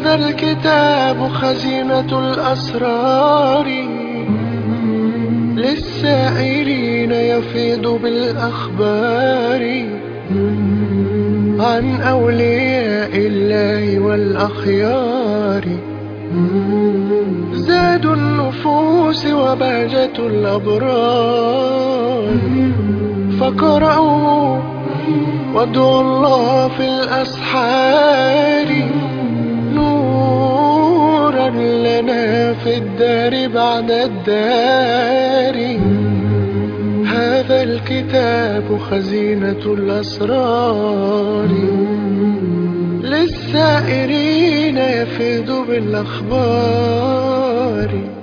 هذا الكتاب خزينة الأسرار، للسائلين يفيض بالأخبار عن أولياء الله والأخيار. زاد النفوس وبهجة الأبرار، فقرأوا وادعوا الله في الأسحار، نورا لنا في الدار بعد الدار. هذا الكتاب خزينة الأسرار، للسائرين يفيض بالأخبار.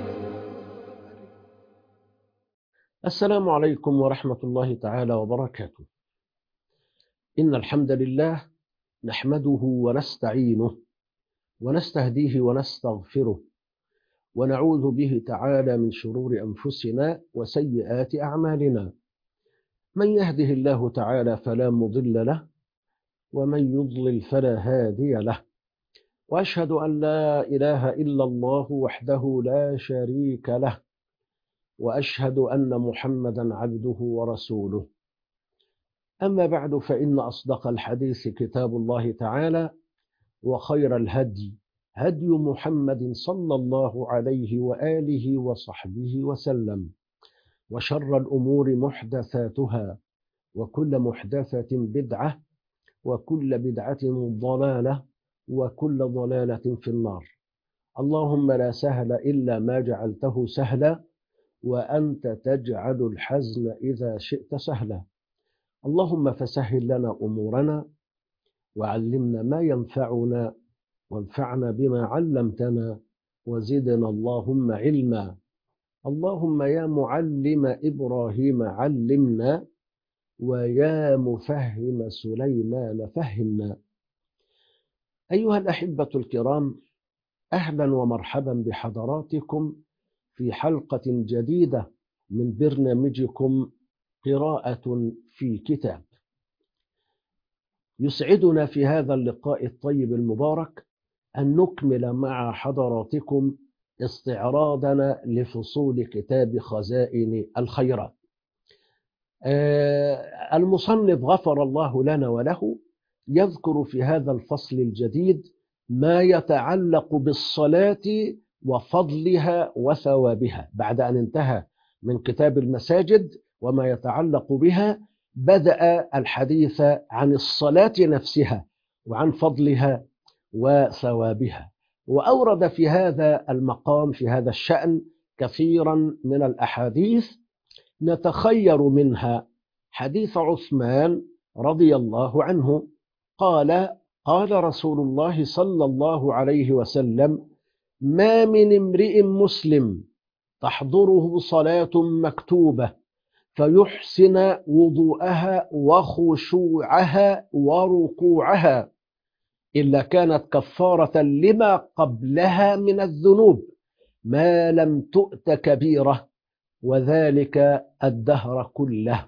السلام عليكم ورحمة الله تعالى وبركاته. إن الحمد لله نحمده ونستعينه ونستهديه ونستغفره، ونعوذ به تعالى من شرور أنفسنا وسيئات أعمالنا. من يهده الله تعالى فلا مضل له، ومن يضلل فلا هادي له. وأشهد أن لا إله إلا الله وحده لا شريك له، وأشهد أن محمدا عبده ورسوله. أما بعد، فإن أصدق الحديث كتاب الله تعالى، وخير الهدي هدي محمد صلى الله عليه وآله وصحبه وسلم، وشر الأمور محدثاتها، وكل محدثة بدعة، وكل بدعة ضلالة، وكل ضلالة في النار. اللهم لا سهل إلا ما جعلته سهلا، وأنت تجعل الحزن إذا شئت سهلا. اللهم فسهل لنا أمورنا، وعلمنا ما ينفعنا، وانفعنا بما علمتنا، وزدنا اللهم علما. اللهم يا معلم إبراهيم علمنا، ويا مفهم سليمان فهمنا. أيها الأحبة الكرام، أهلا ومرحبا بحضراتكم في حلقة جديدة من برنامجكم قراءة في كتاب. يسعدنا في هذا اللقاء الطيب المبارك أن نكمل مع حضراتكم استعراضنا لفصول كتاب خزائن الخيرات. المصنف غفر الله لنا وله يذكر في هذا الفصل الجديد ما يتعلق بالصلاة وفضلها وثوابها. بعد أن انتهى من كتاب المساجد وما يتعلق بها، بدأ الحديث عن الصلاة نفسها وعن فضلها وثوابها، وأورد في هذا المقام في هذا الشأن كثيرا من الأحاديث. نتخير منها حديث عثمان رضي الله عنه قال: قال رسول الله صلى الله عليه وسلم: ما من امرئ مسلم تحضره صلاة مكتوبة فيحسن وضوءها وخشوعها وركوعها إلا كانت كفارة لما قبلها من الذنوب ما لم تؤت كبيرة، وذلك الدهر كله.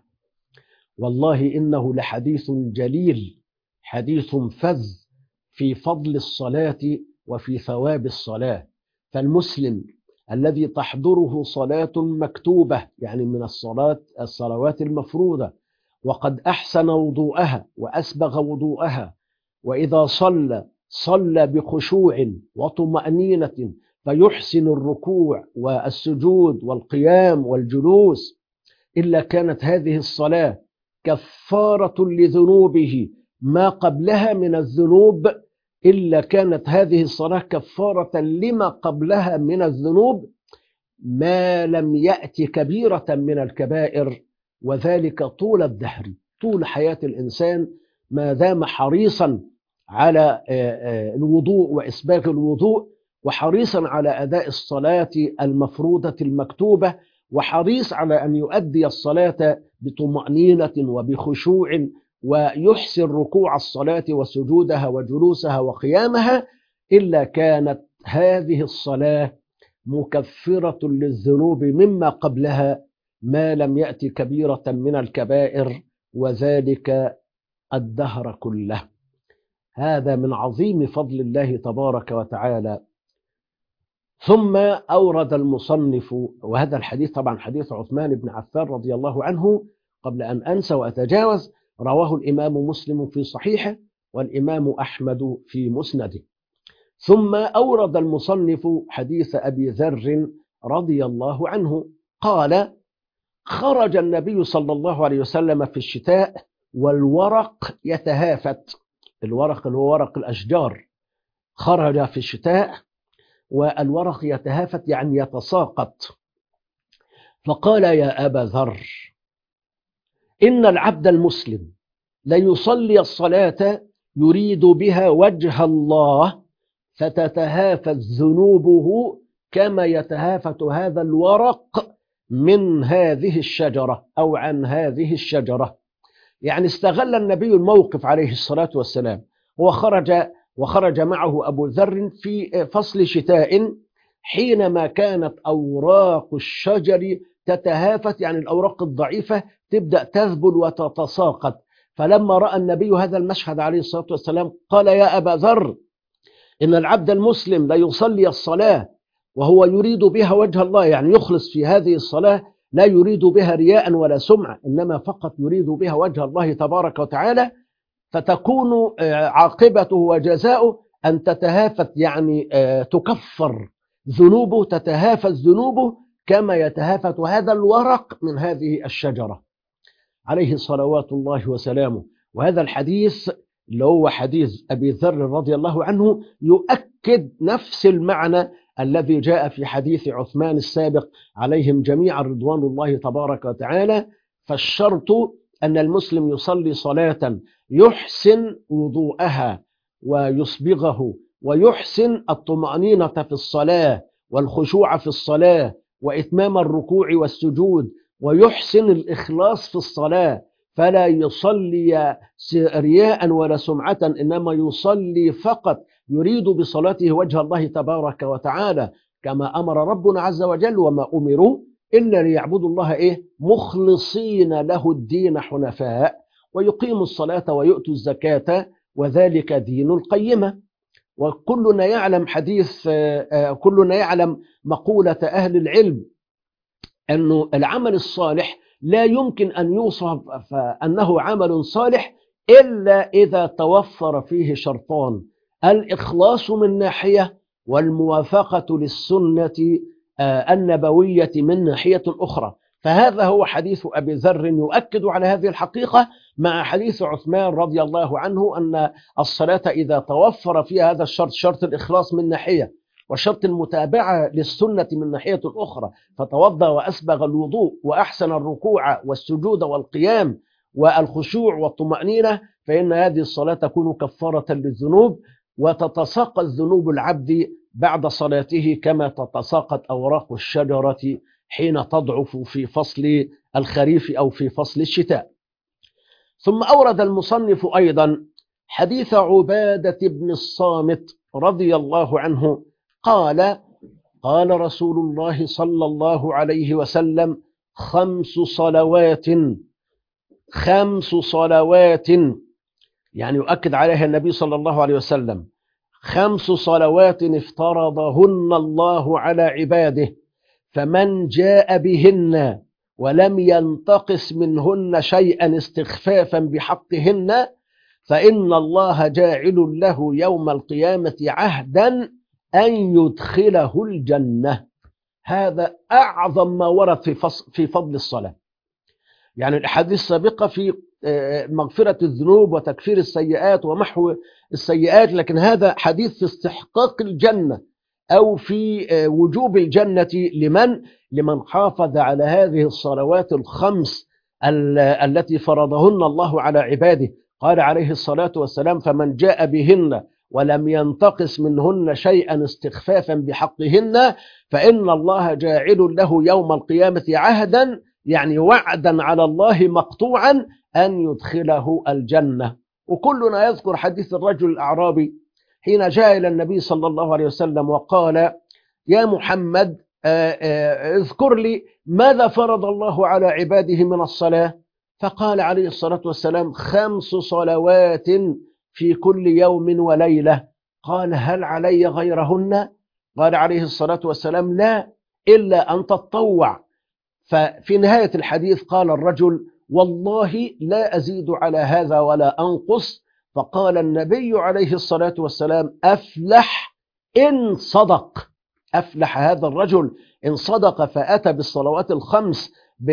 والله إنه لحديث جليل، حديث فذ في فضل الصلاة وفي ثواب الصلاة. فالمسلم الذي تحضره صلاة مكتوبة، يعني من الصلوات المفروضة، وقد أحسن وضوءها وأسبغ وضوءها، وإذا صلى بخشوع وطمأنينة، فيحسن الركوع والسجود والقيام والجلوس، إلا كانت هذه الصلاة كفارة لذنوبه ما قبلها من الذنوب، إلا كانت هذه الصلاة كفارة لما قبلها من الذنوب ما لم يأتي كبيرة من الكبائر، وذلك طول الدهر، طول حياة الإنسان، ما دام حريصا على الوضوء وإسباغ الوضوء، وحريصا على أداء الصلاة المفروضة المكتوبة، وحريص على أن يؤدي الصلاة بطمأنينة وبخشوع، ويحسن ركوع الصلاة وسجودها وجلوسها وقيامها، إلا كانت هذه الصلاة مكفرة للذنوب مما قبلها ما لم يأتي كبيرة من الكبائر، وذلك الدهر كله. هذا من عظيم فضل الله تبارك وتعالى. ثم أورد المصنف، وهذا الحديث طبعا حديث عثمان بن عفان رضي الله عنه، قبل أن أنسى وأتجاوز، رواه الإمام مسلم في صحيحه والإمام أحمد في مسنده. ثم أورد المصنف حديث أبي ذر رضي الله عنه قال: خرج النبي صلى الله عليه وسلم في الشتاء والورق يتهافت. الورق اللي هو ورق الأشجار، خرج في الشتاء والورق يتهافت يعني يتساقط، فقال: يا أبا ذر، إن العبد المسلم ليصلي الصلاة يريد بها وجه الله فتتهافت ذنوبه كما يتهافت هذا الورق من هذه الشجرة أو عن هذه الشجرة. يعني استغل النبي الموقف عليه الصلاة والسلام، وخرج معه أبو ذر في فصل شتاء حينما كانت أوراق الشجر تتهافت، يعني الأوراق الضعيفة تبدأ تذبل وتتساقط. فلما رأى النبي هذا المشهد عليه الصلاة والسلام قال: يا أبا ذر، إن العبد المسلم لا يصلي الصلاة وهو يريد بها وجه الله، يعني يخلص في هذه الصلاة، لا يريد بها رياء ولا سمعة، إنما فقط يريد بها وجه الله تبارك وتعالى، فتكون عاقبته وجزاؤه أن تتهافت، يعني تكفر ذنوبه، تتهافت ذنوبه كما يتهافت هذا الورق من هذه الشجرة، عليه صلوات الله وسلامه. وهذا الحديث اللي هو حديث أبي ذر رضي الله عنه يؤكد نفس المعنى الذي جاء في حديث عثمان السابق عليهم جميعا رضوان الله تبارك وتعالى. فالشرط أن المسلم يصلي صلاة يحسن وضوءها ويصبغه، ويحسن الطمأنينة في الصلاة والخشوع في الصلاة وإتمام الركوع والسجود، ويحسن الإخلاص في الصلاة، فلا يصلي رياء ولا سمعة، إنما يصلي فقط يريد بصلاته وجه الله تبارك وتعالى، كما أمر ربنا عز وجل: وما أمروا إلا ليعبدوا الله مخلصين له الدين حنفاء ويقيموا الصلاة ويؤتوا الزكاة وذلك دين القيمة. وكلنا يعلم كلنا يعلم مقولة أهل العلم أن العمل الصالح لا يمكن أن يوصف أنه عمل صالح إلا إذا توفر فيه شرطان: الإخلاص من ناحية، والموافقة للسنة النبوية من ناحية أخرى. فهذا هو حديث أبي ذر يؤكد على هذه الحقيقة، مع حديث عثمان رضي الله عنه أن الصلاة إذا توفر فيها هذا الشرط، شرط الإخلاص من ناحية وشرط المتابعة للسنة من ناحية أخرى، فتوضأ وأسبغ الوضوء وأحسن الركوع والسجود والقيام والخشوع والطمأنينة، فإن هذه الصلاة تكون كفارة للذنوب، وتتساقط ذنوب العبد بعد صلاته كما تتساقط أوراق الشجرة حين تضعف في فصل الخريف أو في فصل الشتاء. ثم أورد المصنف أيضا حديث عبادة بن الصامت رضي الله عنه قال: قال رسول الله صلى الله عليه وسلم: 5 صلوات، يعني يؤكد عليها النبي صلى الله عليه وسلم: 5 صلوات افترضهن الله على عباده، فمن جاء بهن ولم ينتقص منهن شيئا استخفافا بحقهن فإن الله جاعل له يوم القيامة عهدا أن يدخله الجنة. هذا أعظم ما ورد في فضل الصلاة. يعني الأحاديث السابقة في مغفرة الذنوب وتكفير السيئات ومحو السيئات، لكن هذا حديث في استحقاق الجنة أو في وجوب الجنة لمن حافظ على هذه الصلوات الخمس التي فرضهن الله على عباده. قال عليه الصلاة والسلام: فمن جاء بهن ولم ينتقص منهن شيئا استخفافا بحقهن فإن الله جاعل له يوم القيامة عهدا، يعني وعدا على الله مقطوعا، أن يدخله الجنة. وكلنا يذكر حديث الرجل الأعرابي حين جاء إلى النبي صلى الله عليه وسلم وقال: يا محمد، اذكر لي ماذا فرض الله على عباده من الصلاة؟ فقال عليه الصلاة والسلام: 5 صلوات في كل يوم وليلة. قال هل علي غيرهن؟ قال عليه الصلاة والسلام لا، إلا أن تتطوع. ففي نهاية الحديث قال الرجل والله لا أزيد على هذا ولا أنقص. فقال النبي عليه الصلاة والسلام أفلح إن صدق. أفلح هذا الرجل إن صدق فأتى بالصلوات الخمس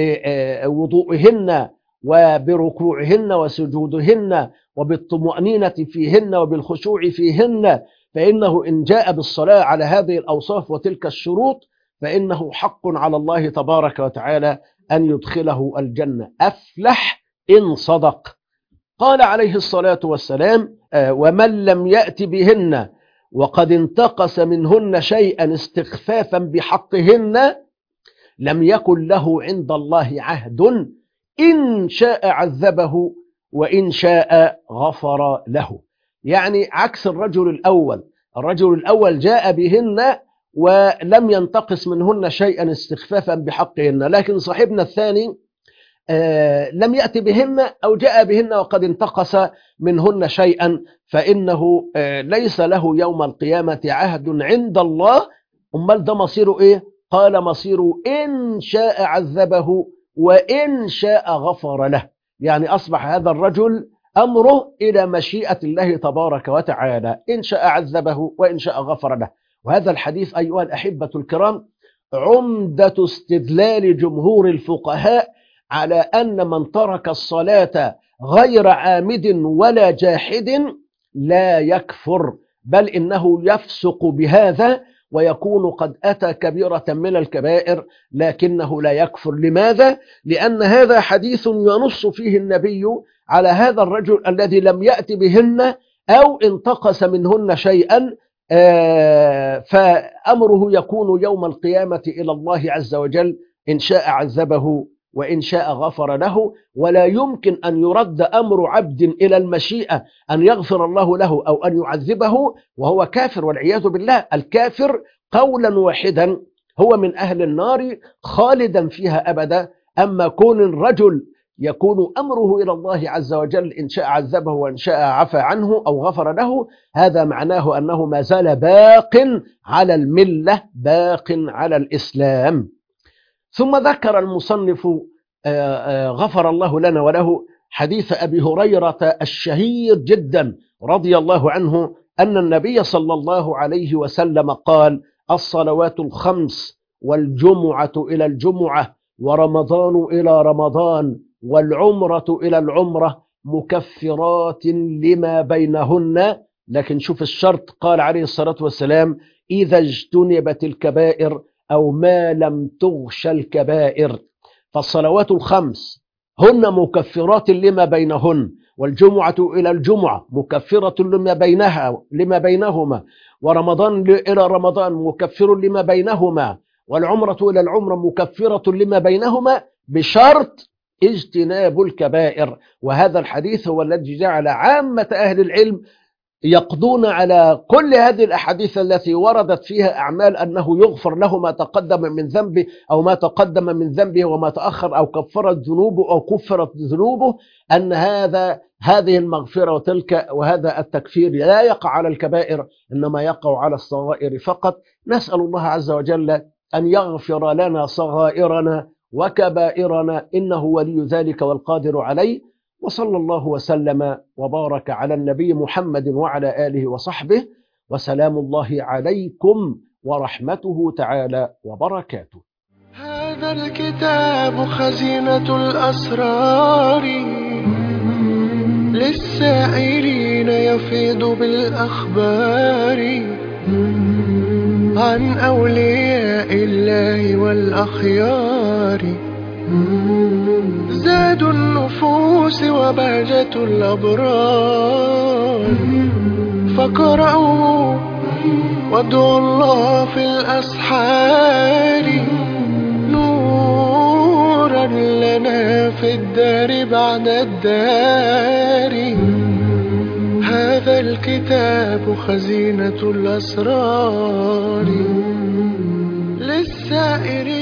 بوضوئهن وبركوعهن وسجودهن وبالطمأنينة فيهن وبالخشوع فيهن، فإنه إن جاء بالصلاة على هذه الأوصاف وتلك الشروط فإنه حق على الله تبارك وتعالى أن يدخله الجنة. أفلح إن صدق. قال عليه الصلاة والسلام ومن لم يأت بهن وقد انتقص منهن شيئا استخفافا بحقهن لم يكن له عند الله عهد إن شاء عذبه وإن شاء غفر له. يعني عكس الرجل الأول. الرجل الأول جاء بهن ولم ينتقص منهن شيئا استخفافا بحقهن، لكن صاحبنا الثاني لم يأتي بهن أو جاء بهن وقد انتقص منهن شيئا، فإنه ليس له يوم القيامة عهد عند الله. أمال ده مصيره إيه؟ قال مصيره إن شاء عذبه وإن شاء غفر له. يعني أصبح هذا الرجل أمره إلى مشيئة الله تبارك وتعالى، إن شاء عذبه وإن شاء غفر له. وهذا الحديث أيها الأحبة الكرام عمدة استدلال جمهور الفقهاء على أن من ترك الصلاة غير عامد ولا جاحد لا يكفر، بل إنه يفسق بهذا ويكون قد أتى كبيرة من الكبائر لكنه لا يكفر. لماذا؟ لأن هذا حديث ينص فيه النبي على هذا الرجل الذي لم يأتي بهن أو انتقص منهن شيئا، فأمره يكون يوم القيامة إلى الله عز وجل إن شاء عذبه وإن شاء غفر له. ولا يمكن أن يرد أمر عبد إلى المشيئة أن يغفر الله له أو أن يعذبه وهو كافر والعياذ بالله. الكافر قولا واحدا هو من أهل النار خالدا فيها أبدا. أما كون الرجل يكون أمره إلى الله عز وجل إن شاء عذبه وإن شاء عفى عنه أو غفر له، هذا معناه أنه ما زال باق على الملة، باق على الإسلام. ثم ذكر المصنف غفر الله لنا وله حديث أبي هريرة الشهير جدا رضي الله عنه أن النبي صلى الله عليه وسلم قال الصلوات الخمس والجمعة إلى الجمعة ورمضان إلى رمضان والعمرة إلى العمرة مكفرات لما بينهن. لكن شوف الشرط، قال عليه الصلاة والسلام إذا اجتنبت الكبائر أو ما لم تغش الكبائر. فالصلوات الخمس هن مكفرات لما بينهن، والجمعة إلى الجمعة مكفرة لما بينهما، ورمضان إلى رمضان مكفر لما بينهما، والعمرة إلى العمرة مكفرة لما بينهما بشرط اجتناب الكبائر. وهذا الحديث هو الذي جعل عامة أهل العلم يقضون على كل هذه الأحاديث التي وردت فيها أعمال أنه يغفر له ما تقدم من ذنبه أو ما تقدم من ذنبه وما تأخر أو كفرت ذنوبه أو كفرت ذنوبه، أن هذه المغفرة وتلك وهذا التكفير لا يقع على الكبائر إنما يقع على الصغائر فقط. نسأل الله عز وجل أن يغفر لنا صغائرنا وكبائرنا إنه ولي ذلك والقادر عليه. وصلى الله وسلم وبارك على النبي محمد وعلى آله وصحبه، وسلام الله عليكم ورحمته تعالى وبركاته. هذا الكتاب خزينة الأسرار للسائلين يفيض بالأخبار عن أولياء الله والأخيار، زاد النفوس وبهجة الأبرار. فقرأوا وادعوا الله في الأسحار نورا لنا في الدار بعد الدار. هذا الكتاب خزينة الأسرار للسائر